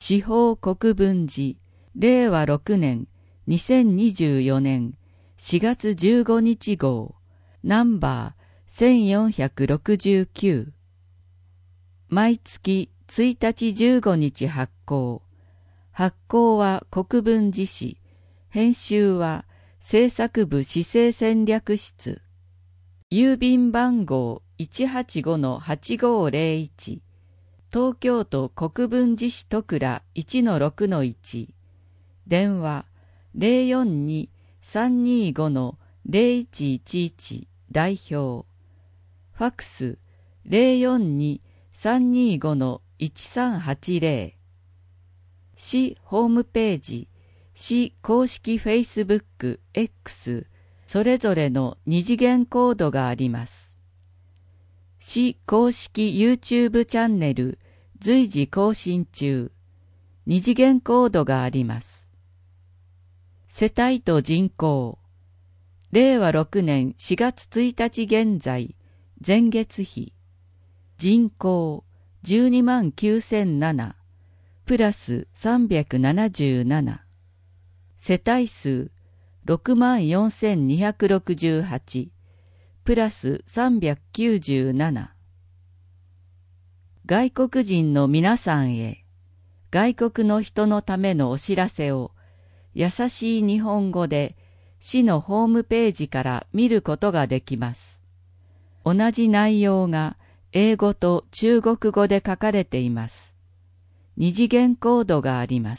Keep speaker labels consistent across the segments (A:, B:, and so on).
A: 司法国分寺、令和6年、2024年4月15日号、ナンバー1469。毎月1日15日発行。発行は国分寺市。編集は制作部市政戦略室。郵便番号 185-8501。東京都国分寺市戸倉 1-6-1。電話 042-325-0111 代表。ファクス 042-325-1380。市ホームページ、市公式フェイスブック X、それぞれの二次元コードがあります。市公式 YouTube チャンネル、随時更新中。二次元コードがあります。世帯と人口。令和6年4月1日現在、前月比。人口129,007、プラス377。世帯数64,268、プラス397。外国人の皆さんへ、外国の人のためのお知らせを、優しい日本語で市のホームページから見ることができます。同じ内容が英語と中国語で書かれています。二次元コードがあります。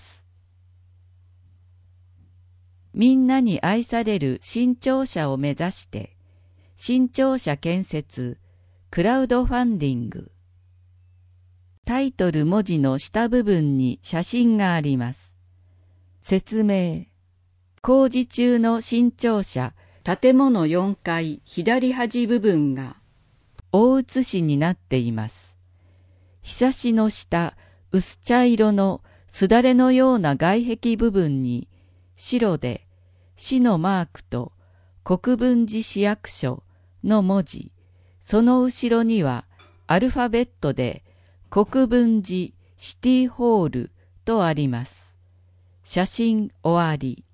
A: みんなに愛される新庁舎を目指して、新庁舎建設、クラウドファンディング。タイトル文字の下部分に写真があります。説明。工事中の新庁舎、建物4階左端部分が大写しになっています。ひさしの下、薄茶色のすだれのような外壁部分に白で市のマークと国分寺市役所の文字、その後ろにはアルファベットで国分寺シティホールとあります。写真終わり。